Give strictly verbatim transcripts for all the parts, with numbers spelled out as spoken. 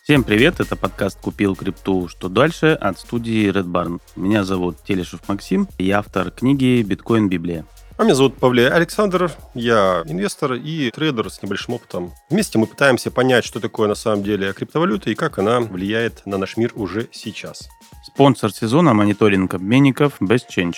Всем привет, это подкаст «Купил крипту. Что дальше?» от студии Red Barn. Меня зовут Телешев Максим, я автор книги «Биткоин. Библия». А меня зовут Павлей Александр, я инвестор и трейдер с небольшим опытом. Вместе мы пытаемся понять, что такое на самом деле криптовалюта и как она влияет на наш мир уже сейчас. Спонсор сезона – мониторинг обменников BestChange.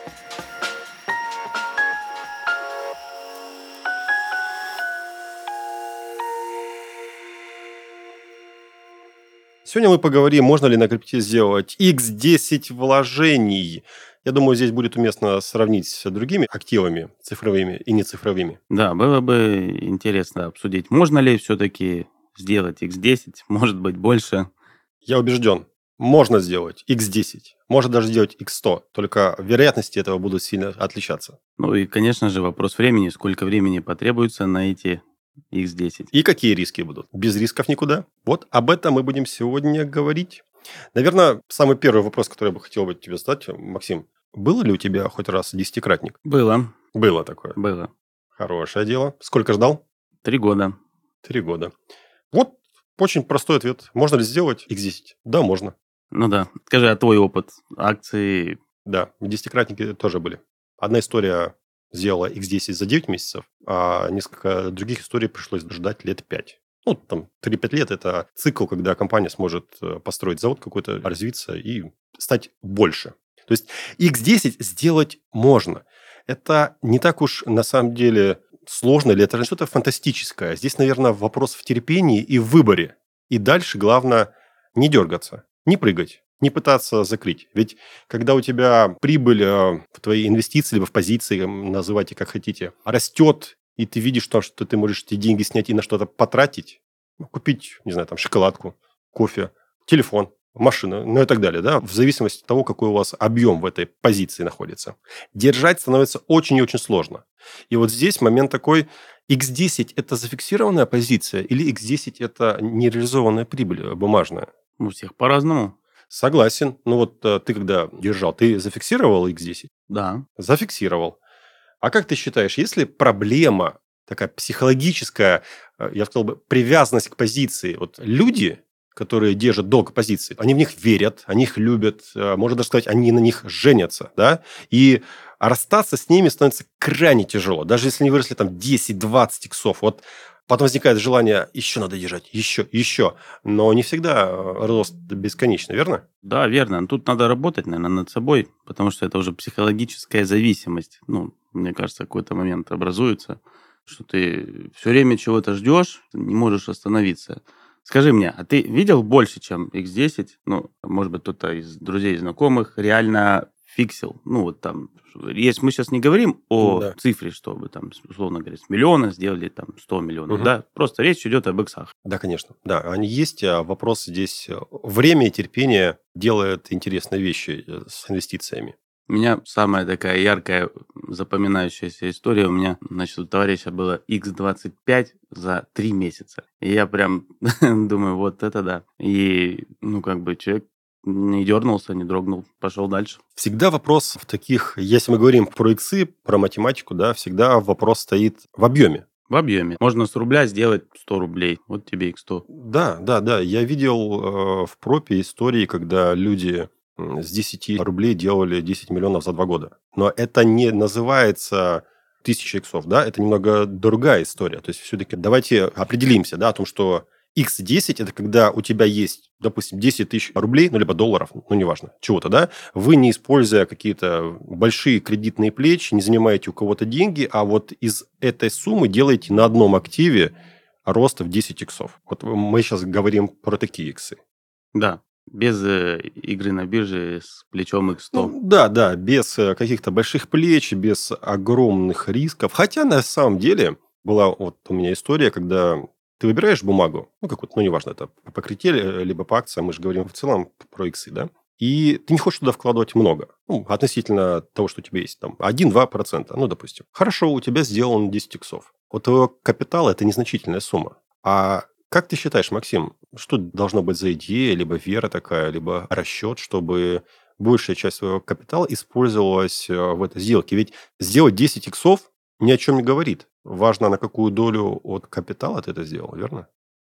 Сегодня мы поговорим, можно ли на крипте сделать икс десять вложений. Я думаю, здесь будет уместно сравнить с другими активами, цифровыми и нецифровыми. Да, было бы интересно обсудить, можно ли все-таки сделать икс десять, может быть, больше. Я убежден, можно сделать икс десять, можно даже сделать икс сто, только вероятности этого будут сильно отличаться. Ну и, конечно же, вопрос времени, сколько времени потребуется на эти икс десять. И какие риски будут? Без рисков никуда. Вот об этом мы будем сегодня говорить. Наверное, самый первый вопрос, который я бы хотел бы тебе задать, Максим. Было ли у тебя хоть раз десятикратник? Было. Было такое? Было. Хорошее дело. Сколько ждал? Три года. Три года. Вот очень простой ответ. Можно ли сделать икс десять? Да, можно. Ну да. Скажи, а твой опыт акции? Да, десятикратники тоже были. Одна история сделала икс десять за девять месяцев, а несколько других историй пришлось ждать лет пять. Ну, там, три-пять лет – это цикл, когда компания сможет построить завод какой-то, развиться и стать больше. То есть икс десять сделать можно. Это не так уж на самом деле сложно, или это что-то фантастическое. Здесь, наверное, вопрос в терпении и в выборе. И дальше главное не дергаться, не прыгать, не пытаться закрыть. Ведь когда у тебя прибыль в твои инвестиции, либо в позиции, называйте как хотите, растет, и ты видишь, что ты можешь эти деньги снять и на что-то потратить, купить, не знаю, там, шоколадку, кофе, телефон, машина, ну и так далее, да, в зависимости от того, какой у вас объем в этой позиции находится. Держать становится очень и очень сложно. И вот здесь момент такой, икс десять – это зафиксированная позиция или икс десять – это нереализованная прибыль бумажная? У всех по-разному. Согласен. Ну вот ты когда держал, ты зафиксировал икс десять? Да. Зафиксировал. А как ты считаешь, есть ли проблема такая психологическая, я сказал бы, привязанность к позиции? Вот люди, которые держат долго позиции, они в них верят, они их любят, можно даже сказать, они на них женятся, да? И расстаться с ними становится крайне тяжело. Даже если они выросли там десять-двадцать иксов, вот потом возникает желание, еще надо держать, еще, еще. Но не всегда рост бесконечный, верно? Да, верно. Тут надо работать, наверное, над собой, потому что это уже психологическая зависимость. Ну, мне кажется, в какой-то момент образуется, что ты все время чего-то ждешь, не можешь остановиться. Скажи мне, а ты видел больше, чем икс десять? Ну, может быть, кто-то из друзей, знакомых реально фиксил. Ну, вот там, если мы сейчас не говорим о Да. цифре, чтобы там, условно говоря, с миллиона сделали там сто миллионов, Угу. да? Просто речь идет об иксах. Да, конечно. Да, они есть. А вопрос здесь время и терпение делают интересные вещи с инвестициями. У меня самая такая яркая, запоминающаяся история. У меня, значит, у товарища было икс двадцать пять за три месяца. И я прям думаю, вот это да. И, ну, как бы человек не дернулся, не дрогнул, пошел дальше. Всегда вопрос в таких, если мы говорим про иксы, про математику, да, всегда вопрос стоит в объеме. В объеме. Можно с рубля сделать сто рублей. Вот тебе икс сто. Да, да, да. Я видел э, в пропе истории, когда люди с десяти рублей делали десять миллионов за два года. Но это не называется тысяча иксов, да, это немного другая история. То есть все-таки давайте определимся, да, о том, что икс десять – это когда у тебя есть, допустим, десять тысяч рублей, ну, либо долларов, ну, неважно, чего-то, да, вы, не используя какие-то большие кредитные плечи, не занимаете у кого-то деньги, а вот из этой суммы делаете на одном активе рост в десять иксов. Вот мы сейчас говорим про такие иксы. Да. Без э, игры на бирже с плечом икс сто. Ну, да, да, без э, каких-то больших плеч, без огромных рисков. Хотя на самом деле была вот у меня история, когда ты выбираешь бумагу, ну, какую-то, ну, неважно, это по покрытию, либо по акциям, мы же говорим в целом про иксы, да, и ты не хочешь туда вкладывать много, ну, относительно того, что у тебя есть, там, один-два процента, ну, допустим. Хорошо, у тебя сделано десять иксов. У твоего капитала это незначительная сумма. А как ты считаешь, Максим, что должно быть за идея, либо вера такая, либо расчет, чтобы большая часть своего капитала использовалась в этой сделке? Ведь сделать десять иксов ни о чем не говорит. Важно, на какую долю от капитала ты это сделал, верно?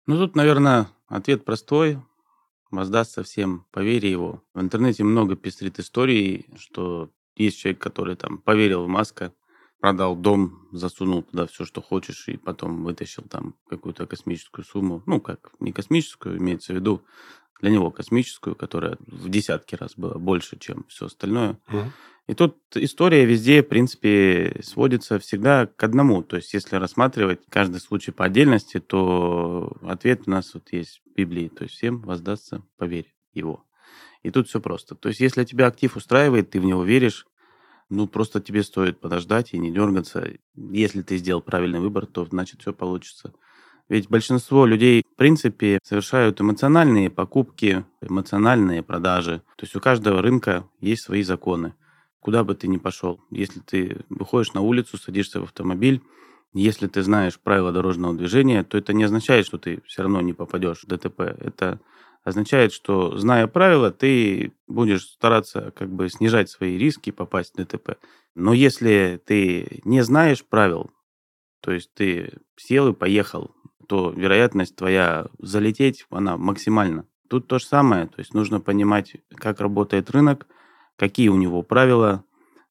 Ну, тут, наверное, ответ простой. Воздастся всем, поверь его. В интернете много пестрит историй, что есть человек, который там поверил в Маска, продал дом, засунул туда все, что хочешь, и потом вытащил там какую-то космическую сумму. Ну, как, не космическую, имеется в виду, для него космическую, которая в десятки раз была больше, чем все остальное. Мгм. И тут история везде, в принципе, сводится всегда к одному. То есть, если рассматривать каждый случай по отдельности, то ответ у нас вот есть в Библии. То есть, всем воздастся, поверь его. И тут все просто. То есть, если тебя актив устраивает, ты в него веришь, ну, просто тебе стоит подождать и не дергаться. Если ты сделал правильный выбор, то значит все получится. Ведь большинство людей, в принципе, совершают эмоциональные покупки, эмоциональные продажи. То есть у каждого рынка есть свои законы. Куда бы ты ни пошел, если ты выходишь на улицу, садишься в автомобиль, если ты знаешь правила дорожного движения, то это не означает, что ты все равно не попадешь в ДТП. Это означает, что, зная правила, ты будешь стараться как бы снижать свои риски попасть в ДТП. Но если ты не знаешь правил, то есть ты сел и поехал, то вероятность твоя залететь, она максимальна. Тут то же самое, то есть нужно понимать, как работает рынок, какие у него правила,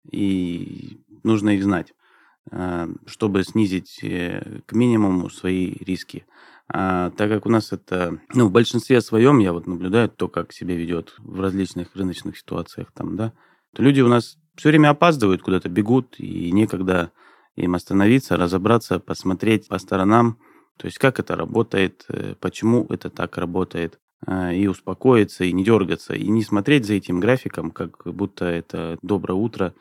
и нужно их знать, э, чтобы снизить э, к минимуму свои риски. А так как у нас это, ну, в большинстве своем, я вот наблюдаю то, как себя ведет в различных рыночных ситуациях там, да, то люди у нас все время опаздывают, куда-то бегут, и некогда им остановиться, разобраться, посмотреть по сторонам, то есть как это работает, э, почему это так работает, э, и успокоиться, и не дергаться, и не смотреть за этим графиком, как будто это доброе утро,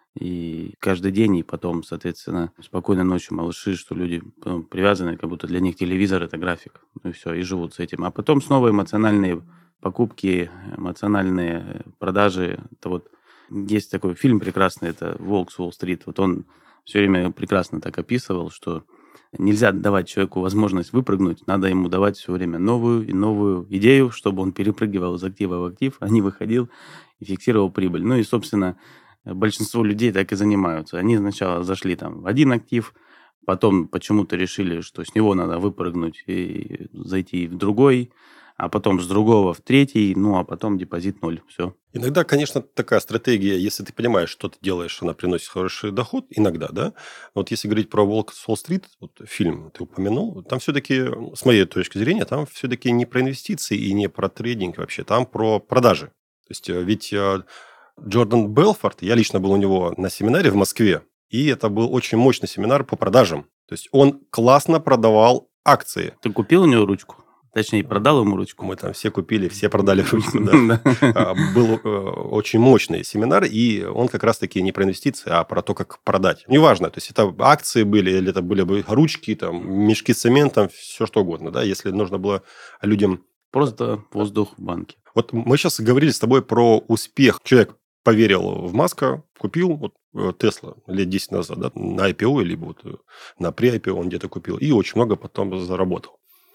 и каждый день, и потом, соответственно, спокойной ночи малыши, что люди ну, привязаны, как будто для них телевизор это график, ну и все, и живут с этим. А потом снова эмоциональные покупки, эмоциональные продажи. Это вот есть такой фильм прекрасный, это «Волк с Уолл-стрит». Вот он все время прекрасно так описывал, что нельзя давать человеку возможность выпрыгнуть, надо ему давать все время новую и новую идею, чтобы он перепрыгивал из актива в актив, а не выходил и фиксировал прибыль. Ну и, собственно, большинство людей так и занимаются. Они сначала зашли там в один актив, потом почему-то решили, что с него надо выпрыгнуть и зайти в другой, а потом с другого в третий, ну а потом депозит ноль. Все. Иногда, конечно, такая стратегия, если ты понимаешь, что ты делаешь, она приносит хороший доход, иногда, да. Вот если говорить про «Волк с Уолл-стрит», вот фильм ты упомянул, там все-таки, с моей точки зрения, там все-таки не про инвестиции и не про трейдинг вообще, там про продажи. То есть, э, ведь э, Джордан Белфорд, я лично был у него на семинаре в Москве, и это был очень мощный семинар по продажам. То есть, он классно продавал акции. Ты купил у него ручку? Точнее, продал ему ручку? Мы там все купили, все продали ручку, да. Да. А, Был э, очень мощный семинар, и он как раз-таки не про инвестиции, а про то, как продать. Неважно, то есть это акции были, или это были бы ручки, там, мешки с цементом, все что угодно, да, если нужно было людям... Просто воздух в банке. Вот мы сейчас говорили с тобой про успех. Человек поверил в Маска, купил вот э, Тесла лет десять назад, да, на ай пи о, либо вот э, на pre-ай пи о он где-то купил, и очень много потом заработал.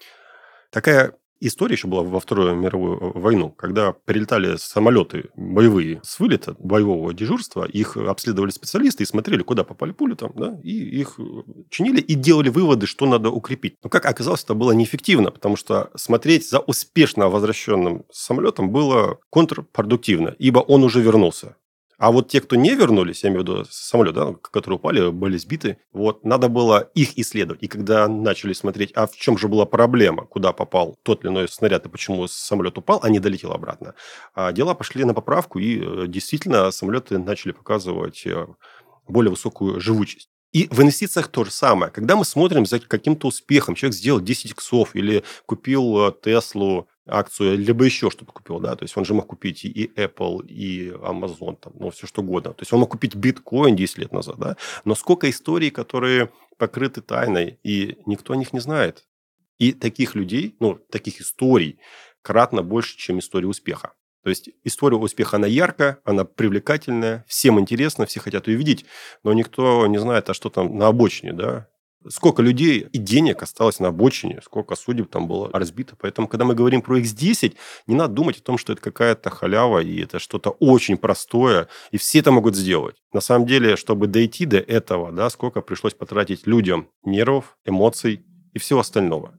Такая история еще была во Вторую мировую войну, когда прилетали самолеты боевые с вылета, боевого дежурства, их обследовали специалисты и смотрели, куда попали пули там, да, и их чинили и делали выводы, что надо укрепить. Но, как оказалось, это было неэффективно, потому что смотреть за успешно возвращенным самолетом было контрпродуктивно, ибо он уже вернулся. А вот те, кто не вернулись, я имею в виду самолеты, да, которые упали, были сбиты, вот надо было их исследовать. И когда начали смотреть, а в чем же была проблема, куда попал тот или иной снаряд и почему самолет упал, а не долетел обратно, а дела пошли на поправку, и э, действительно самолеты начали показывать э, более высокую живучесть. И в инвестициях то же самое. Когда мы смотрим за каким-то успехом, человек сделал десять иксов или купил Теслу, акцию, либо еще что-то купил, да, то есть он же мог купить и Apple, и Amazon, там, ну, все что угодно. То есть он мог купить биткоин десять лет назад, да, но сколько историй, которые покрыты тайной, и никто о них не знает. И таких людей, ну, таких историй кратно больше, чем история успеха. То есть история успеха, она яркая, она привлекательная, всем интересно, все хотят ее видеть, но никто не знает, а что там на обочине, да. Сколько людей и денег осталось на обочине, сколько судеб там было разбито. Поэтому, когда мы говорим про икс десять, не надо думать о том, что это какая-то халява, и это что-то очень простое, и все это могут сделать. На самом деле, чтобы дойти до этого, да, сколько пришлось потратить людям нервов, эмоций и всего остального.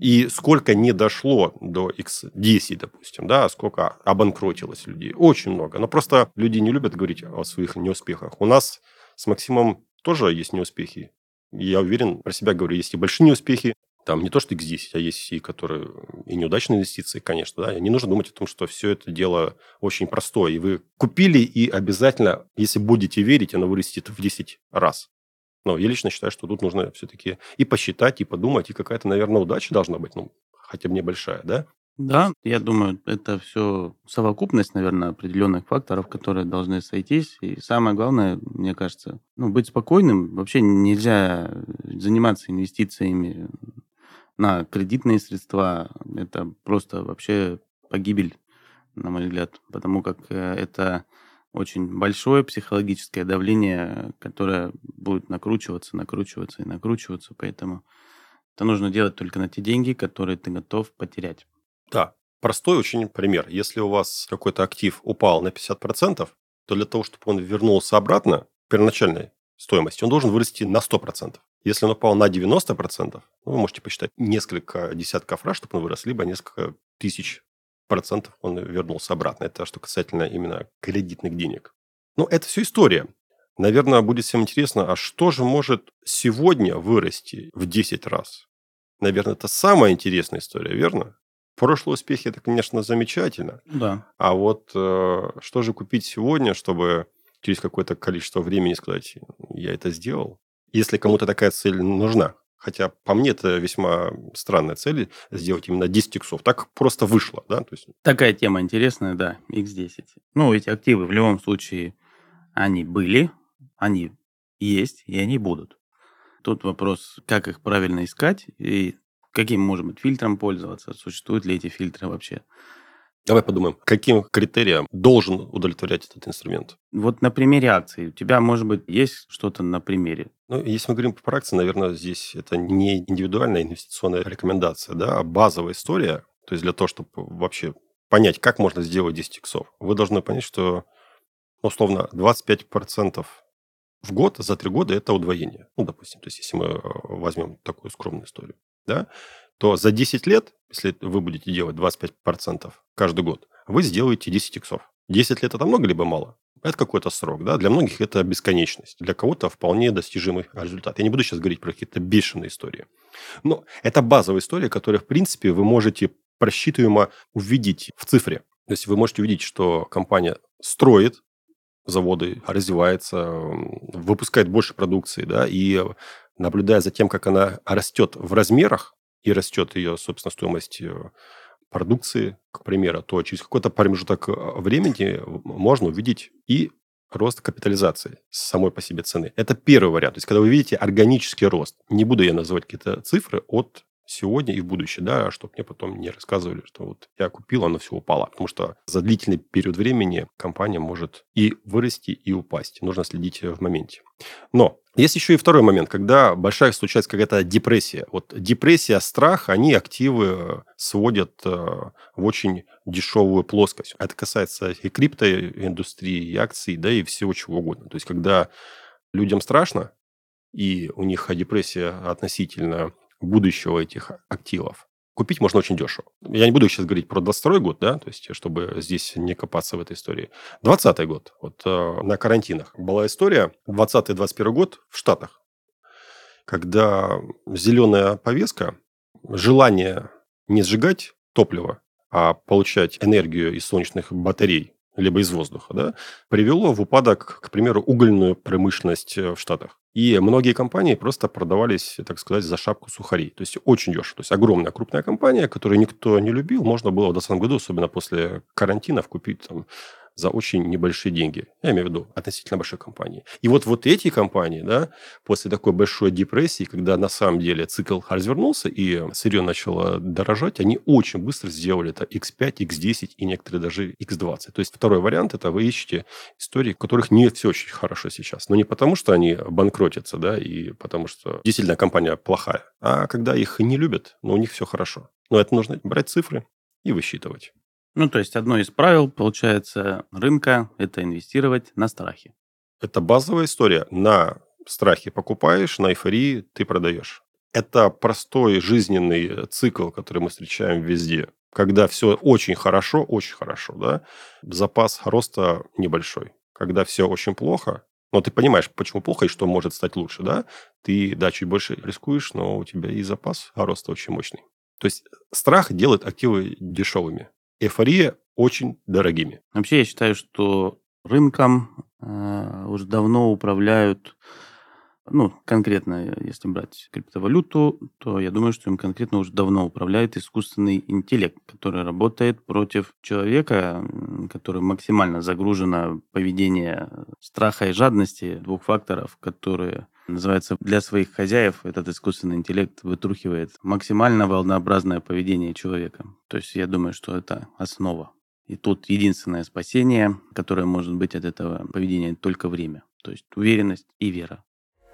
И сколько не дошло до икс десять, допустим, да, сколько обанкротилось людей. Очень много. Но просто люди не любят говорить о своих неуспехах. У нас с Максимом тоже есть неуспехи. Я уверен, про себя говорю, есть и большие неуспехи. Там не то, что икс десять, а есть и которые и неудачные инвестиции, конечно. Да. Не нужно думать о том, что все это дело очень простое. И вы купили, и обязательно, если будете верить, оно вырастет в десять раз. Но я лично считаю, что тут нужно все-таки и посчитать, и подумать, и какая-то, наверное, удача должна быть, ну, хотя бы небольшая, да? Да, я думаю, это все совокупность, наверное, определенных факторов, которые должны сойтись. И самое главное, мне кажется, ну, быть спокойным. Вообще нельзя заниматься инвестициями на кредитные средства. Это просто вообще погибель, на мой взгляд, потому как э, это очень большое психологическое давление, которое будет накручиваться, накручиваться и накручиваться. Поэтому это нужно делать только на те деньги, которые ты готов потерять. Да, простой очень пример. Если у вас какой-то актив упал на пятьдесят процентов, то для того, чтобы он вернулся обратно к первоначальной стоимости, он должен вырасти на сто процентов. Если он упал на девяносто процентов, ну, вы можете посчитать несколько десятков раз, чтобы он вырос, либо несколько тысяч процентов он вернулся обратно. Это что касательно именно кредитных денег. Но это все история. Наверное, будет всем интересно, а что же может сегодня вырасти в десять раз? Наверное, это самая интересная история, верно? Прошлые успехи – это, конечно, замечательно. Да. А вот э, что же купить сегодня, чтобы через какое-то количество времени сказать, я это сделал? Если кому-то такая цель нужна. Хотя по мне это весьма странная цель – сделать именно десять иксов. Так просто вышло, да? То есть... Такая тема интересная, да, икс десять. Ну, эти активы в любом случае, они были, они есть и они будут. Тут вопрос, как их правильно искать и каким, может быть, фильтром пользоваться, существуют ли эти фильтры вообще. Давай подумаем, каким критериям должен удовлетворять этот инструмент? Вот на примере акций. У тебя, может быть, есть что-то на примере? Ну, если мы говорим про акции, наверное, здесь это не индивидуальная инвестиционная рекомендация, да, а базовая история. То есть для того, чтобы вообще понять, как можно сделать десять иксов, вы должны понять, что, условно, двадцать пять процентов в год за три года – это удвоение. Ну, допустим, то есть если мы возьмем такую скромную историю, да, то за десять лет, если вы будете делать двадцать пять процентов каждый год, вы сделаете десять иксов. десять лет – это много либо мало? Это какой-то срок, да? Для многих это бесконечность. Для кого-то вполне достижимый результат. Я не буду сейчас говорить про какие-то бешеные истории. Но это базовая история, которую, в принципе, вы можете просчитываемо увидеть в цифре. То есть вы можете увидеть, что компания строит заводы, развивается, выпускает больше продукции, да, и наблюдая за тем, как она растет в размерах и растет ее, собственно, стоимость продукции, к примеру, то через какой-то промежуток времени можно увидеть и рост капитализации самой по себе цены. Это первый вариант. То есть, когда вы видите органический рост, не буду я называть какие-то цифры от сегодня и в будущее, да, чтобы мне потом не рассказывали, что вот я купил, оно все упало. Потому что за длительный период времени компания может и вырасти, и упасть. Нужно следить в моменте. Но есть еще и второй момент, когда большая случается какая-то депрессия. Вот депрессия, страх, они активы сводят в очень дешевую плоскость. Это касается и криптоиндустрии, и акций, да, и всего чего угодно. То есть, когда людям страшно, и у них депрессия относительно будущего этих активов, купить можно очень дешево. Я не буду сейчас говорить про двадцать второй год, да, то есть, чтобы здесь не копаться в этой истории. двадцатый год. Вот э, на карантинах была история, двадцатый двадцать первый год в Штатах, когда зеленая повестка, желание не сжигать топливо, а получать энергию из солнечных батарей, либо из воздуха, да, привело в упадок, к примеру, угольную промышленность в Штатах. И многие компании просто продавались, так сказать, за шапку сухарей. То есть очень дешево. То есть огромная крупная компания, которую никто не любил, можно было в двадцатом году, особенно после карантинов, купить там за очень небольшие деньги. Я имею в виду относительно большой компании. И вот, вот эти компании, да, после такой большой депрессии, когда на самом деле цикл развернулся и сырье начало дорожать, они очень быстро сделали это икс пять, икс десять и некоторые даже икс двадцать. То есть второй вариант – это вы ищете истории, у которых не все очень хорошо сейчас. Но не потому, что они банкротятся, да, и потому что действительно компания плохая, а когда их не любят, но у них все хорошо. Но это нужно брать цифры и высчитывать. Ну, то есть одно из правил, получается, рынка – это инвестировать на страхе. Это базовая история. На страхе покупаешь, на эйфории ты продаешь. Это простой жизненный цикл, который мы встречаем везде. Когда все очень хорошо, очень хорошо, да, запас роста небольшой. Когда все очень плохо, но ты понимаешь, почему плохо и что может стать лучше, да, ты, да, чуть больше рискуешь, но у тебя и запас роста очень мощный. То есть страх делает активы дешевыми, эйфория очень дорогими. Вообще, я считаю, что рынком э, уже давно управляют, ну, конкретно, если брать криптовалюту, то я думаю, что им конкретно уже давно управляет искусственный интеллект, который работает против человека, м, который максимально загружено поведение страха и жадности, двух факторов, которые называется, для своих хозяев этот искусственный интеллект вытрухивает максимально волнообразное поведение человека. То есть я думаю, что это основа. И тут единственное спасение, которое может быть от этого поведения, только время. То есть уверенность и вера.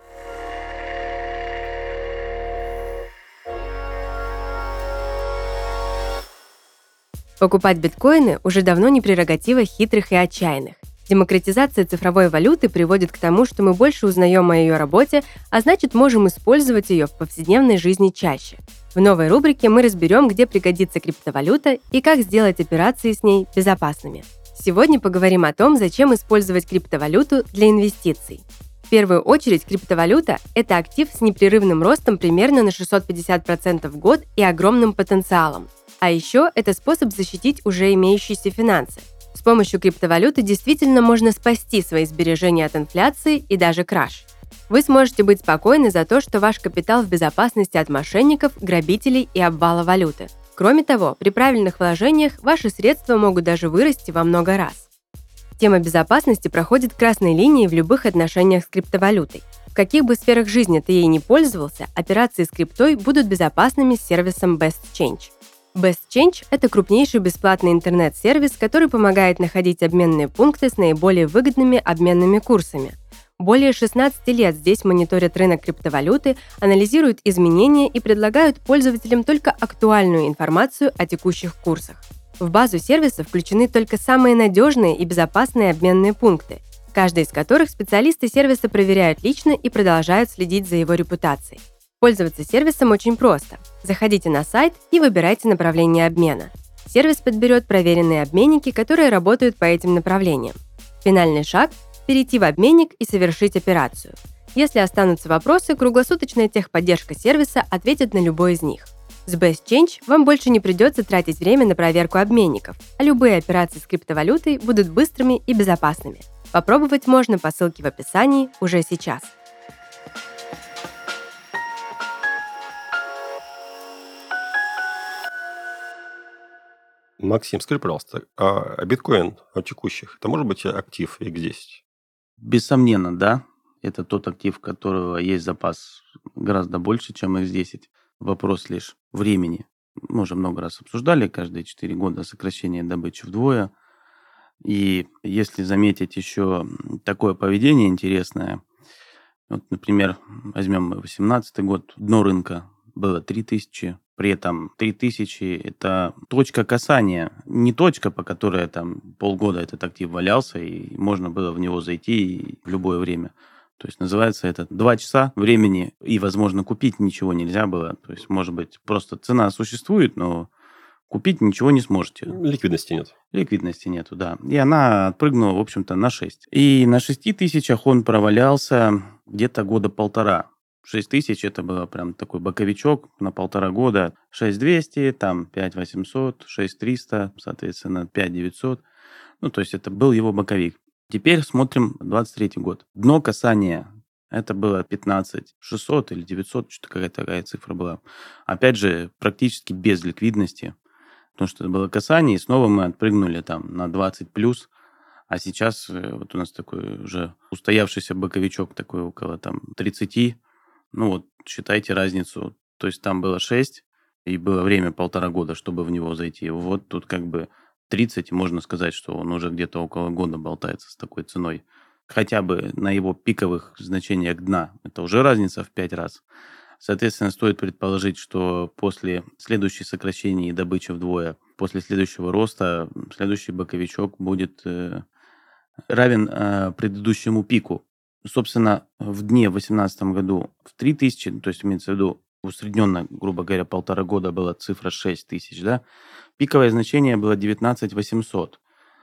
Покупать биткоины уже давно не прерогатива хитрых и отчаянных. Демократизация цифровой валюты приводит к тому, что мы больше узнаем о ее работе, а значит, можем использовать ее в повседневной жизни чаще. В новой рубрике мы разберем, где пригодится криптовалюта и как сделать операции с ней безопасными. Сегодня поговорим о том, зачем использовать криптовалюту для инвестиций. В первую очередь, криптовалюта – это актив с непрерывным ростом примерно на шестьсот пятьдесят процентов в год и огромным потенциалом. А еще это способ защитить уже имеющиеся финансы. С помощью криптовалюты действительно можно спасти свои сбережения от инфляции и даже краж. Вы сможете быть спокойны за то, что ваш капитал в безопасности от мошенников, грабителей и обвала валюты. Кроме того, при правильных вложениях ваши средства могут даже вырасти во много раз. Тема безопасности проходит красной линией в любых отношениях с криптовалютой. В каких бы сферах жизни ты ей не пользовался, операции с криптой будут безопасными с сервисом BestChange. BestChange – это крупнейший бесплатный интернет-сервис, который помогает находить обменные пункты с наиболее выгодными обменными курсами. Более шестнадцати лет здесь мониторят рынок криптовалюты, анализируют изменения и предлагают пользователям только актуальную информацию о текущих курсах. В базу сервиса включены только самые надежные и безопасные обменные пункты, каждый из которых специалисты сервиса проверяют лично и продолжают следить за его репутацией. Пользоваться сервисом очень просто. Заходите на сайт и выбирайте направление обмена. Сервис подберет проверенные обменники, которые работают по этим направлениям. Финальный шаг – перейти в обменник и совершить операцию. Если останутся вопросы, круглосуточная техподдержка сервиса ответит на любой из них. С BestChange вам больше не придется тратить время на проверку обменников, а любые операции с криптовалютой будут быстрыми и безопасными. Попробовать можно по ссылке в описании уже сейчас. Максим, скажи, пожалуйста, а биткоин о текущих, это может быть актив икс десять? Бессомненно, да. Это тот актив, которого есть запас гораздо больше, чем икс десять. Вопрос лишь времени. Мы уже много раз обсуждали, каждые четыре года сокращение добычи вдвое. И если заметить еще такое поведение интересное, вот, например, возьмем восемнадцатый год, дно рынка было три тысячи, при этом три тысячи – это точка касания, не точка, по которой там полгода этот актив валялся, и можно было в него зайти в любое время. То есть называется это два часа времени, и, возможно, купить ничего нельзя было. То есть, может быть, просто цена существует, но купить ничего не сможете. Ликвидности нет. Ликвидности нету, да. И она отпрыгнула, в общем-то, на шесть. И на шести тысячах он провалялся где-то года полтора. шесть тысяч это было прям такой боковичок на полтора года. шесть двести, там пять восемьсот, шесть триста, соответственно, пять девятьсот. Ну, то есть это был его боковик. Теперь смотрим двадцать третий год. Дно касания это было пятнадцать шестьсот или девятьсот, что-то какая-то такая цифра была. Опять же, практически без ликвидности, потому что это было касание, и снова мы отпрыгнули там на двадцать плюс. А сейчас вот у нас такой уже устоявшийся боковичок такой около там тридцати. Ну вот, считайте разницу. То есть там было шесть, и было время полтора года, чтобы в него зайти. Вот тут как бы тридцать, можно сказать, что он уже где-то около года болтается с такой ценой. Хотя бы на его пиковых значениях дна. Это уже разница в пять раз. Соответственно, стоит предположить, что после следующей сокращения и добычи вдвое, после следующего роста, следующий боковичок будет э, равен э, предыдущему пику. Собственно, в дне в две тысячи восемнадцатом году в три тысячи, то есть имеется в виду в усредненно, грубо говоря, полтора года была цифра шесть тысяч, да, пиковое значение было девятнадцать восемьсот.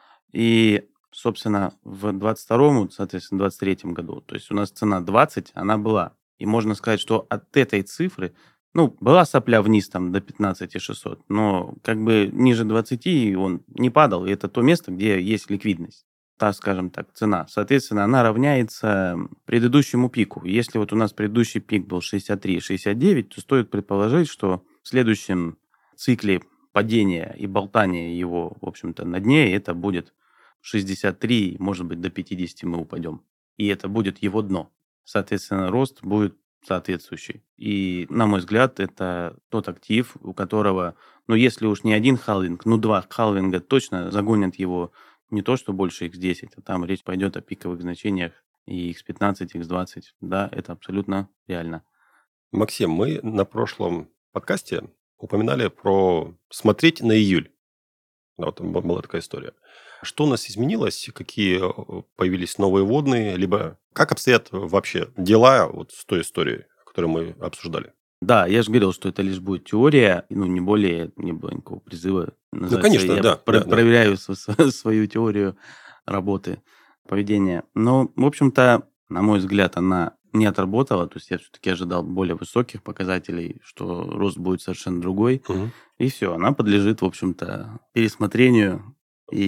И, собственно, в двадцать втором, соответственно, двадцать третьем году, то есть у нас цена двадцать, она была. И можно сказать, что от этой цифры, ну, была сопля вниз там до пятнадцать шестьсот, но как бы ниже двадцати он не падал, и это то место, где есть ликвидность. Та, скажем так, цена. Соответственно, она равняется предыдущему пику. Если вот у нас предыдущий пик был шестьдесят три шестьдесят девять, то стоит предположить, что в следующем цикле падения и болтания его, в общем-то, на дне, это будет шестьдесят три, может быть, до пятидесяти мы упадем. И это будет его дно. Соответственно, рост будет соответствующий. И, на мой взгляд, это тот актив, у которого, ну, если уж не один халвинг, ну, два халвинга точно загонят его не то, что больше икс десять, а там речь пойдет о пиковых значениях и икс пятнадцать, икс двадцать. Да, это абсолютно реально. Максим, мы на прошлом подкасте упоминали про смотреть на июль. Да, вот там была такая история. Что у нас изменилось? Какие появились новые водные? Либо как обстоят вообще дела вот с той историей, которую мы обсуждали? Да, я же говорил, что это лишь будет теория, ну, не более, не было никакого призыва. Ну, конечно, я да. про- да, да. проверяю со- со- свою теорию работы, поведения. Но, в общем-то, на мой взгляд, она не отработала. То есть я все-таки ожидал более высоких показателей, что рост будет совершенно другой. Мгм. И все, она подлежит, в общем-то, пересмотрению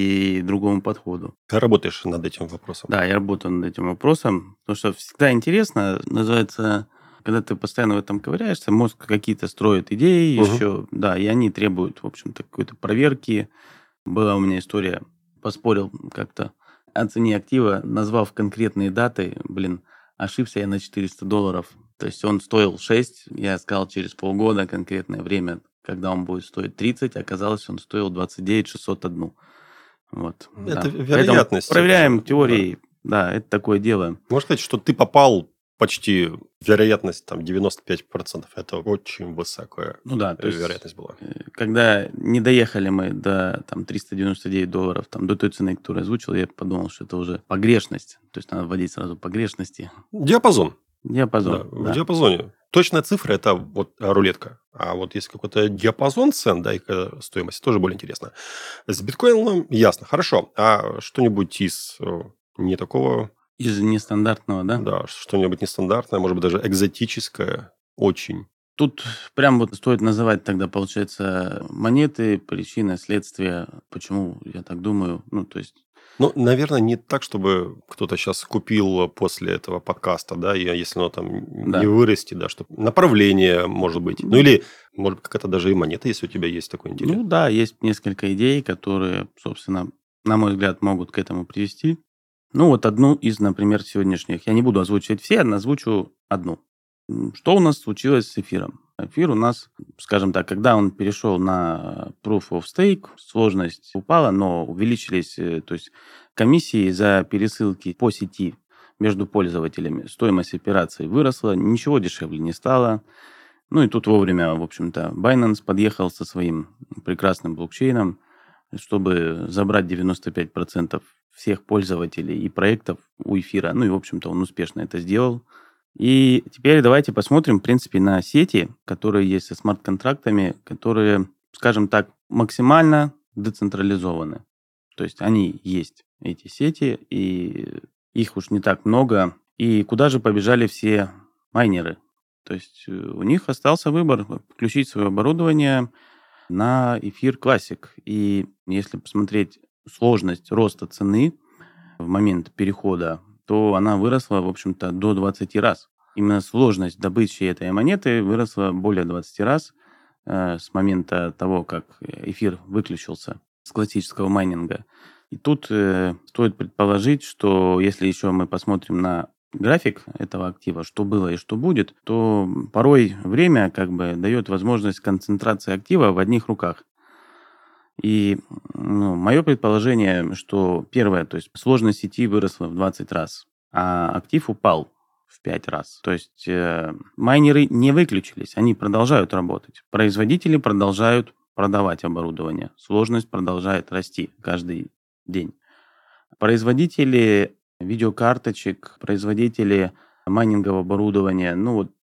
и другому подходу. Ты работаешь над этим вопросом. Да, я работаю над этим вопросом, потому что всегда интересно, называется, когда ты постоянно в этом ковыряешься, мозг какие-то строит идеи Мгм. еще, да, и они требуют, в общем-то, какой-то проверки. Была у меня история, поспорил как-то о цене актива, назвав конкретные даты, блин, ошибся я на четыреста долларов. То есть он стоил шесть, я сказал через полгода конкретное время, когда он будет стоить тридцать, оказалось, он стоил двадцать девять шестьсот один. Вот, Это да. вероятность. Поэтому проверяем это же, теории, да, это такое дело. да. Можно сказать, что ты попал почти вероятность там девяносто пять процентов. Это очень высокая Ну да, то есть, вероятность была. э, когда не доехали мы до там триста девяносто девять долларов, там, до той цены, которую я озвучил, я подумал, что это уже погрешность. То есть надо вводить сразу погрешности. Диапазон. Диапазон, Да, в да. диапазоне. Точная цифра – это вот рулетка. А вот если какой-то диапазон цен, да, и какая стоимость, тоже более интересно. С биткоином ясно. Хорошо. А что-нибудь из э, не такого, Из нестандартного, да? да, что-нибудь нестандартное, может быть, даже экзотическое, очень. Тут прям вот стоит называть тогда, получается, монеты, причины, следствия, почему я так думаю. Ну, то есть, Ну, наверное, не так, чтобы кто-то сейчас купил после этого подкаста, да, и если оно там Да. не вырастет, да, чтобы направление, может быть. Ну, или, может быть, какая-то даже и монета, если у тебя есть такой интерес. ну да, есть несколько идей, которые, собственно, на мой взгляд, могут к этому привести. Ну, вот одну из, например, сегодняшних. Я не буду озвучивать все, а озвучу одну. М, Что у нас случилось с эфиром? Эфир у нас, скажем так, когда он перешел на Proof of Stake, сложность упала, но увеличились, э, то есть комиссии за пересылки по сети между пользователями. Стоимость операций выросла, ничего дешевле не стало. Ну и тут вовремя, в общем-то, Binance подъехал со своим прекрасным блокчейном, чтобы забрать девяносто пять процентов всех пользователей и проектов у эфира. Ну и, в общем-то, он успешно это сделал. И теперь давайте посмотрим, в принципе, на сети, которые есть со смарт-контрактами, которые, скажем так, максимально децентрализованы. То есть они есть, эти сети, и их уж не так много. И куда же побежали все майнеры? То есть э, у них остался выбор включить свое оборудование на эфир Classic. И если посмотреть сложность роста цены в момент перехода, то она выросла, в общем-то, до двадцати раз. Именно сложность добычи этой монеты выросла более двадцати раз э, с момента того, как эфир выключился с классического майнинга. И тут э, стоит предположить, что если еще мы посмотрим на график этого актива, что было и что будет, то порой время как бы дает возможность концентрации актива в одних руках. И ну, мое предположение, что первое, то есть сложность сети выросла в двадцать раз, а актив упал в пять раз. То есть э, майнеры не выключились, они продолжают работать. Производители продолжают продавать оборудование. Сложность продолжает расти каждый день. Производители видеокарточек, производители майнингового оборудования, ну вот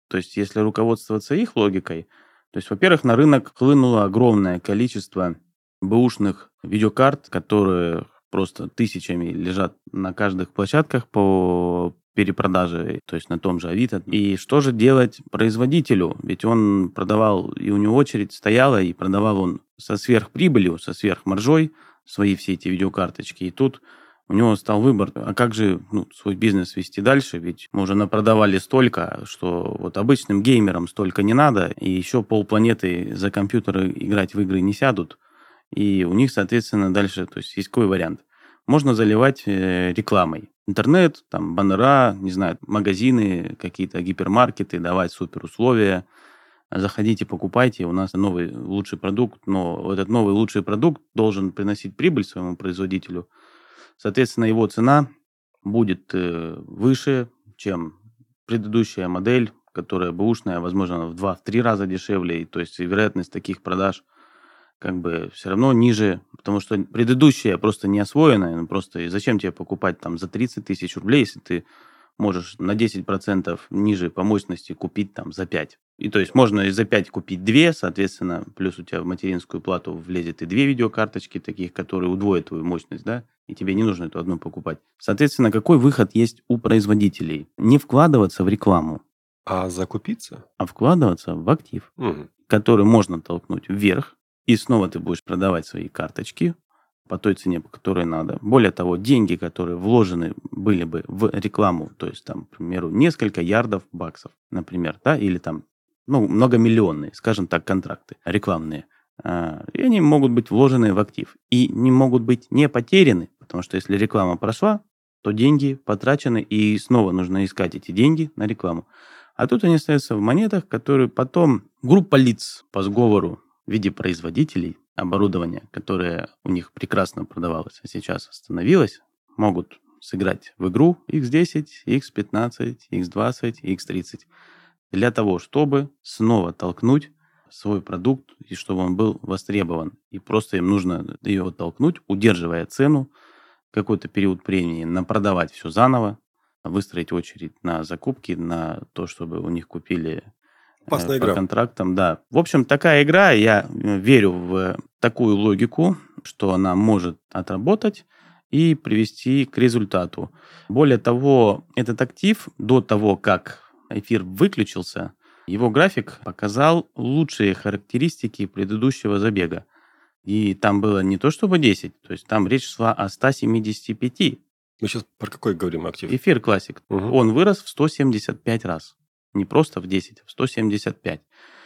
То есть если руководствоваться их логикой, то есть, во-первых, на рынок хлынуло огромное количество бэушных видеокарт, которые просто тысячами лежат на каждых площадках по перепродаже, то есть на том же Авито. И что же делать производителю? Ведь он продавал, и у него очередь стояла, и продавал он со сверхприбылью, со сверхмаржой свои все эти видеокарточки. И тут у него стал выбор, а как же ну, свой бизнес вести дальше? Ведь мы уже напродавали столько, что вот обычным геймерам столько не надо, и еще полпланеты за компьютеры играть в игры не сядут. И у них, соответственно, дальше, то есть есть какой вариант? Можно заливать э, рекламой. Интернет, там, баннера, не знаю, магазины, какие-то гипермаркеты, давать супер условия. Заходите, покупайте, у нас новый лучший продукт, но этот новый лучший продукт должен приносить прибыль своему производителю. Соответственно, его цена будет э, выше, чем предыдущая модель, которая бэушная, возможно, в два-три раза дешевле. И, то есть вероятность таких продаж как бы все равно ниже, потому что предыдущая просто не освоенная. Ну, просто и зачем тебе покупать там за тридцать тысяч рублей, если ты можешь на десять процентов ниже по мощности купить там за пять. И то есть можно и за пять купить две, соответственно, плюс у тебя в материнскую плату влезет и две видеокарточки таких, которые удвоят твою мощность, да, и тебе не нужно эту одну покупать. Соответственно, какой выход есть у производителей? Не вкладываться в рекламу, А закупиться? а вкладываться в актив, Мгм. который можно толкнуть вверх, и снова ты будешь продавать свои карточки по той цене, по которой надо. Более того, деньги, которые вложены были бы в рекламу, то есть там, к примеру, несколько ярдов баксов, например, да, или там, ну, многомиллионные, скажем так, контракты рекламные, а, и они могут быть вложены в актив и не могут быть не потеряны, потому что если реклама прошла, то деньги потрачены, и снова нужно искать эти деньги на рекламу. А тут они остаются в монетах, которые потом группа лиц по сговору в виде производителей оборудования, которое у них прекрасно продавалось, а сейчас остановилось, могут сыграть в игру икс десять, икс пятнадцать, икс двадцать, икс тридцать для того, чтобы снова толкнуть свой продукт и чтобы он был востребован. И просто им нужно ее толкнуть, удерживая цену какой-то период времени, напродавать все заново, выстроить очередь на закупки, на то, чтобы у них купили Опасная по игра. контрактам, да. В общем, такая игра, я верю в такую логику, что она может отработать и привести к результату. Более того, этот актив до того, как эфир выключился, его график показал лучшие характеристики предыдущего забега. И там было не то чтобы десять, то есть там речь шла о ста семидесяти пяти. Мы сейчас про какой говорим актив? Эфир Classic. Мгм. Он вырос в сто семьдесят пять раз. Не просто в десять, а в сто семьдесят пять.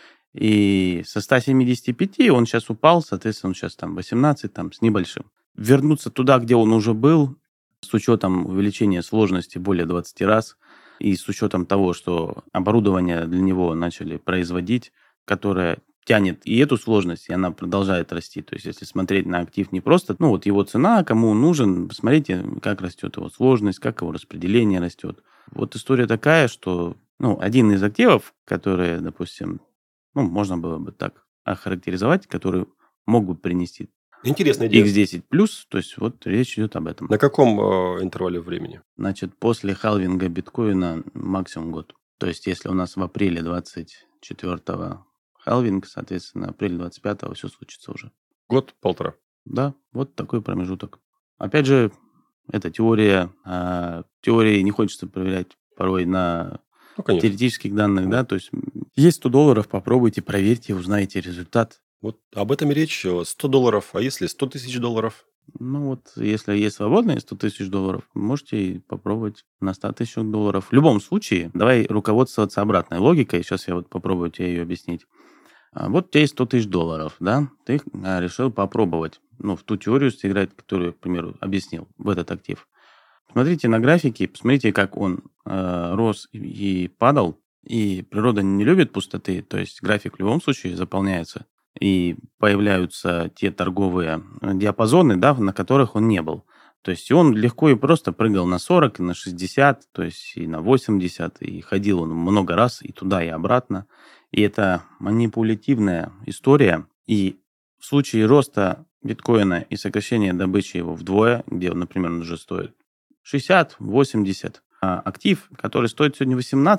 И со ста семидесяти пяти он сейчас упал, соответственно, он сейчас там восемнадцать, там с небольшим. Вернуться туда, где он уже был, с учетом увеличения сложности более двадцати раз, и с учетом того, что оборудование для него начали производить, которое тянет и эту сложность, и она продолжает расти. То есть, если смотреть на актив не просто, ну, вот его цена, кому он нужен, посмотрите, как растет его сложность, как его распределение растет. Вот история такая, что, ну, один из активов, которые, допустим, ну, можно было бы так охарактеризовать, который мог бы принести Интересная идея. икс десять плюс, то есть вот речь идет об этом. На каком э, интервале времени? Значит, после халвинга биткоина максимум год. То есть, если у нас в апреле двадцать четвёртого халвинг, соответственно, апрель двадцать пятого все случится уже. Год-полтора. Да, вот такой промежуток. Опять же, это теория. А теории не хочется проверять порой на Ну, конечно. теоретических данных, да, то есть есть сто долларов, попробуйте, проверьте, узнаете результат. Вот об этом и речь. сто долларов, а если сто тысяч долларов? Ну вот, если есть свободные сто тысяч долларов, можете и попробовать на сто тысяч долларов. В любом случае, давай руководствоваться обратной логикой. Сейчас я вот попробую тебе ее объяснить. А Вот у тебя есть сто тысяч долларов, да? Ты а, решил попробовать, ну, в ту теорию сыграть, которую, к примеру, объяснил, в этот актив. Смотрите на графике, посмотрите, как он э, рос и, и падал. И природа не любит пустоты, то есть график в любом случае заполняется. И появляются те торговые диапазоны, да, на которых он не был. То есть он легко и просто прыгал на сорок, и на шестьдесят, то есть и на восемьдесят, и ходил он много раз и туда, и обратно. И это манипулятивная история. И в случае роста биткоина и сокращения добычи его вдвое, где, например, он уже стоит шестьдесят, восемьдесят, а актив, который стоит сегодня восемнадцать,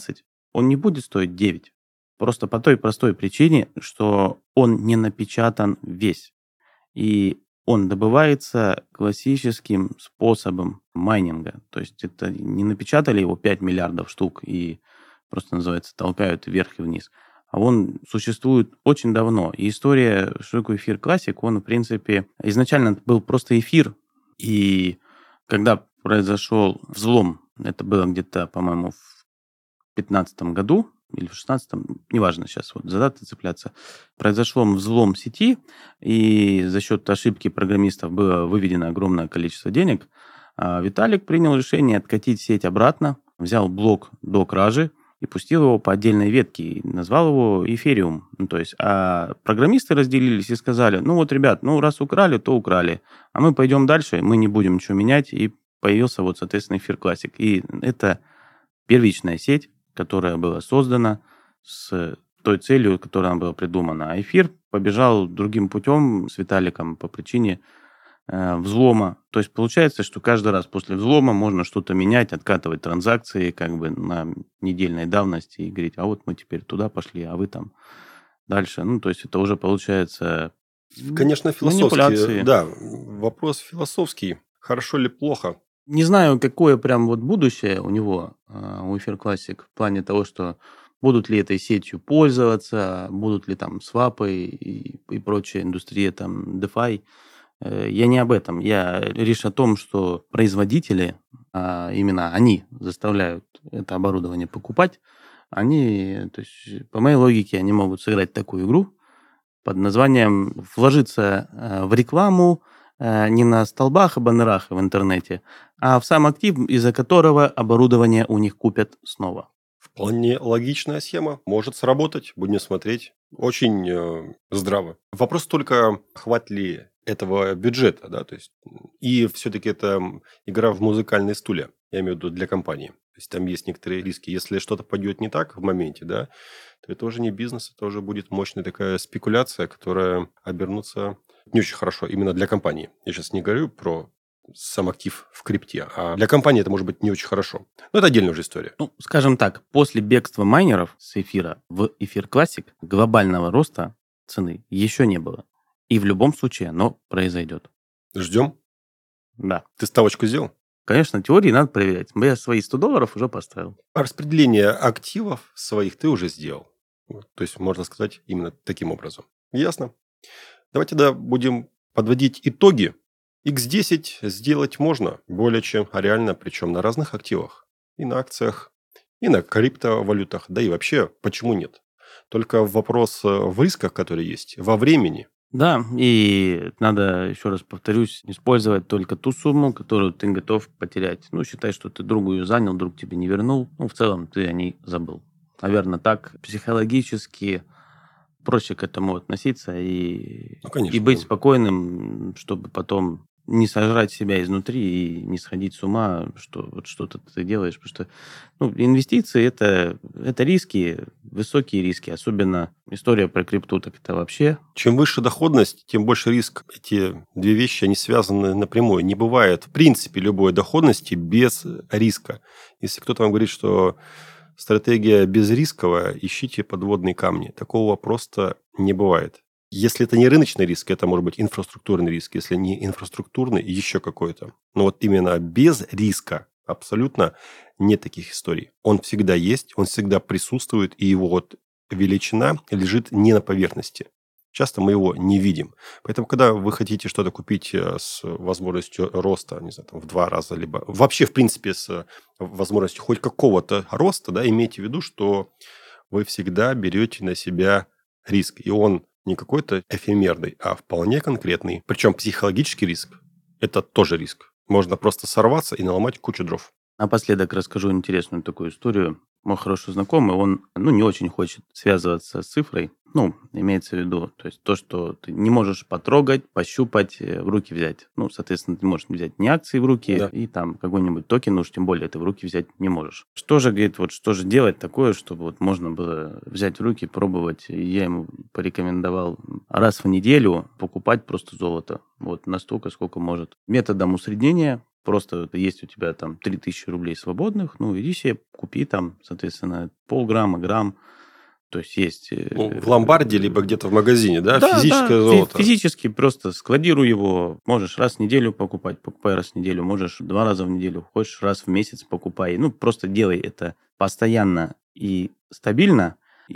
он не будет стоить девять. Просто по той простой причине, что он не напечатан весь. И он добывается классическим способом майнинга. То есть это не напечатали его пять миллиардов штук и просто, называется, толкают вверх и вниз. А он существует очень давно. И история, что такое эфир классик, он, в принципе, изначально был просто эфир. И когда произошел взлом, это было где-то, по-моему, в пятнадцатом году, или в шестнадцатом, неважно сейчас, вот за даты цепляться, произошел взлом сети, и за счет ошибки программистов было выведено огромное количество денег. А Виталик принял решение откатить сеть обратно, взял блок до кражи и пустил его по отдельной ветке, и назвал его Эфириум. Ну, то есть, а программисты разделились и сказали, ну вот, ребят, ну раз украли, то украли, а мы пойдем дальше, мы не будем ничего менять, и появился вот, соответственно, Эфир Классик. И это первичная сеть, которая была создана с той целью, которая была придумана. А эфир побежал другим путем с Виталиком по причине э, взлома. То есть получается, что каждый раз после взлома можно что-то менять, откатывать транзакции как бы на недельной давности и говорить, а вот мы теперь туда пошли, а вы там дальше. Ну, то есть это уже получается Конечно, манипуляции. философский, да, вопрос философский. Хорошо ли плохо? Не знаю, какое прям вот будущее у него, а, у Эфир Классик, в плане того, что будут ли этой сетью пользоваться, будут ли там свапы и, и прочая индустрия, там, DeFi. Э, Я не об этом. Я лишь о том, что производители, а именно они заставляют это оборудование покупать, они, то есть, по моей логике, они могут сыграть такую игру под названием вложиться э, в рекламу, э, не на столбах и баннерах в интернете, а в сам актив, из-за которого оборудование у них купят снова. Вполне логичная схема. Может сработать. Будем смотреть. Очень э, здраво. Вопрос только, хватит ли этого бюджета, да, то есть и все-таки это игра в музыкальные стулья, я имею в виду для компании. То есть там есть некоторые риски. Если что-то пойдет не так в моменте, да, то это уже не бизнес, это уже будет мощная такая спекуляция, которая обернется не очень хорошо именно для компании. Я сейчас не говорю про сам актив в крипте, а для компании это может быть не очень хорошо. Но это отдельная уже история. Ну, скажем так, после бегства майнеров с эфира в Эфир Классик глобального роста цены еще не было. И в любом случае оно произойдет. Ждем. Да. Ты ставочку сделал? Конечно, теории надо проверять. Я свои сто долларов уже поставил. Распределение активов своих ты уже сделал. Вот, то есть, можно сказать, именно таким образом. Ясно. Давайте тогда будем подводить итоги. икс десять сделать можно более чем реально, причем на разных активах. И на акциях, и на криптовалютах. Да и вообще, почему нет? Только вопрос в рисках, которые есть, во времени. Да, и надо, еще раз повторюсь, использовать только ту сумму, которую ты готов потерять. Ну, считай, что ты другу ее занял, друг тебе не вернул. Ну, в целом, ты о ней забыл. Наверное, так психологически проще к этому относиться и, Ну, конечно, и быть да. спокойным, чтобы потом не сожрать себя изнутри и не сходить с ума, что вот что-то ты делаешь. Потому что ну, инвестиции это, это риски, высокие риски. Особенно история про крипту, так это вообще. Чем выше доходность, тем больше риск. Эти две вещи, они связаны напрямую. Не бывает, в принципе, любой доходности без риска. Если кто-то вам говорит, что стратегия безрисковая, ищите подводные камни. Такого просто не бывает. Если это не рыночный риск, это может быть инфраструктурный риск. Если не инфраструктурный, еще какой-то. Но вот именно без риска абсолютно нет таких историй. Он всегда есть, он всегда присутствует, и его вот величина лежит не на поверхности. Часто мы его не видим. Поэтому, когда вы хотите что-то купить с возможностью роста, не знаю, там, в два раза, либо вообще, в принципе, с возможностью хоть какого-то роста, да, имейте в виду, что вы всегда берете на себя риск. И он не какой-то эфемерный, а вполне конкретный. Причем психологический риск – это тоже риск. Можно просто сорваться и наломать кучу дров. Напоследок расскажу интересную такую историю. Мой хороший знакомый, он ну, не очень хочет связываться с цифрой. Ну, имеется в виду, то есть то, что ты не можешь потрогать, пощупать, в руки взять. Ну, соответственно, ты можешь взять не акции в руки, Да. и там какой-нибудь токен, уж тем более ты в руки взять не можешь. Что же, говорит, вот что же делать такое, чтобы вот можно было взять в руки, пробовать. И я ему порекомендовал раз в неделю покупать просто золото. Вот настолько, сколько может. Методом усреднения просто есть у тебя там три тысячи рублей свободных, ну, иди себе купи там, соответственно, полграмма, грамм. То есть есть... Ну, в ломбарде, либо где-то в магазине, да? Да, Физическое да, золото. Физически просто складируй его. Можешь раз в неделю покупать, покупай раз в неделю. Можешь два раза в неделю, хочешь раз в месяц покупай. Ну, просто делай это постоянно и стабильно.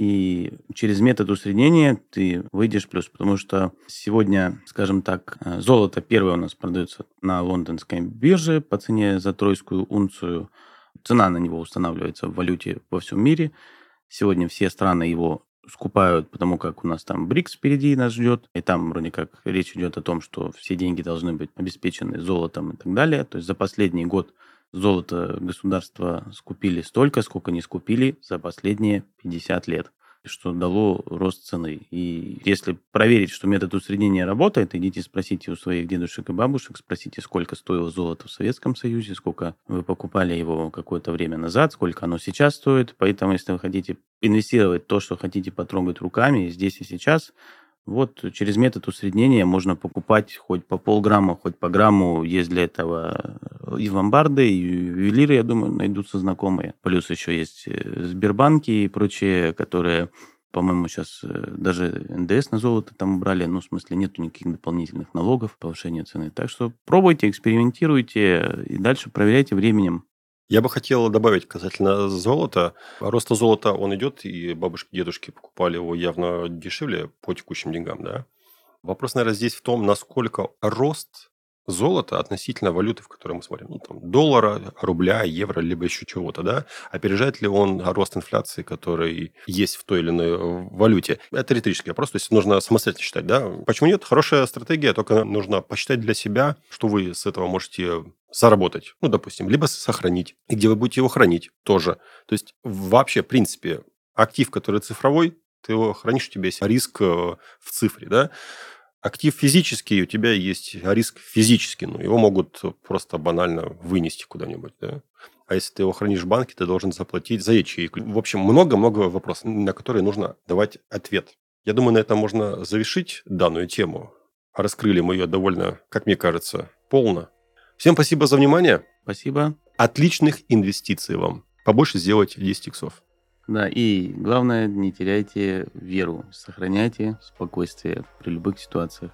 И через метод усреднения ты выйдешь в плюс. Потому что сегодня, скажем так, золото первое у нас продается на лондонской бирже по цене за тройскую унцию. Цена на него устанавливается в валюте во всем мире. Сегодня все страны его скупают, потому как у нас там БРИКС впереди нас ждет, и там вроде как речь идет о том, что все деньги должны быть обеспечены золотом и так далее. То есть за последний год золото государства скупили столько, сколько не скупили за последние пятьдесят лет, что дало рост цены. И если проверить, что метод усреднения работает, идите спросите у своих дедушек и бабушек, спросите, сколько стоило золото в Советском Союзе, сколько вы покупали его какое-то время назад, сколько оно сейчас стоит. Поэтому, если вы хотите инвестировать то, что хотите потрогать руками здесь и сейчас, вот через метод усреднения можно покупать хоть по полграмма, хоть по грамму. Есть для этого и ломбарды, и ювелиры, я думаю, найдутся знакомые. Плюс еще есть Сбербанки и прочие, которые, по-моему, сейчас даже эн дэ эс на золото там убрали. Ну, в смысле, нету никаких дополнительных налогов, повышения цены. Так что пробуйте, экспериментируйте и дальше проверяйте временем. Я бы хотел добавить касательно золота. Рост золота, он идет, и бабушки, дедушки покупали его явно дешевле по текущим деньгам, да. Вопрос, наверное, здесь в том, насколько рост золота относительно валюты, в которой мы смотрим, ну, там, доллара, рубля, евро, либо еще чего-то, да, опережает ли он рост инфляции, который есть в той или иной валюте. Это риторический вопрос, то есть нужно самостоятельно считать, да. Почему нет? Хорошая стратегия, только нужно посчитать для себя, что вы с этого можете заработать, ну, допустим, либо сохранить, и где вы будете его хранить тоже. То есть вообще, в принципе, актив, который цифровой, ты его хранишь, у тебя есть риск в цифре, да. Актив физический, у тебя есть риск физический, но его могут просто банально вынести куда-нибудь, да. А если ты его хранишь в банке, ты должен заплатить за ячейку. В общем, много-много вопросов, на которые нужно давать ответ. Я думаю, на этом можно завершить данную тему. Раскрыли мы ее довольно, как мне кажется, полно. Всем спасибо за внимание. Спасибо. Отличных инвестиций вам. Побольше сделать десять иксов. Да, и главное, не теряйте веру, сохраняйте спокойствие при любых ситуациях.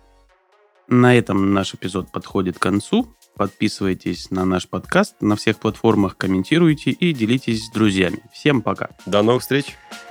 На этом наш эпизод подходит к концу. Подписывайтесь на наш подкаст на всех платформах, комментируйте и делитесь с друзьями. Всем пока. До новых встреч.